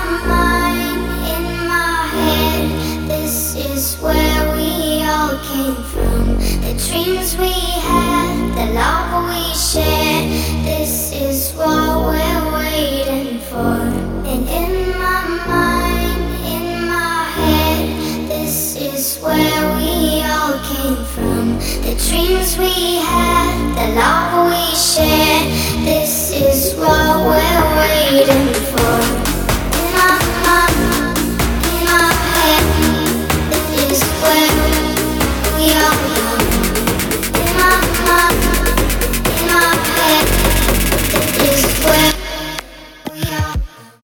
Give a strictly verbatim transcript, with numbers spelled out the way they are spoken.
mind, in my head, this is where we all came from. The dreams we had, the love we shared, this is what we're waiting for. And in my mind, in my head, this is where we all came from. The dreams we had, the love we shared, this is what we're waiting for.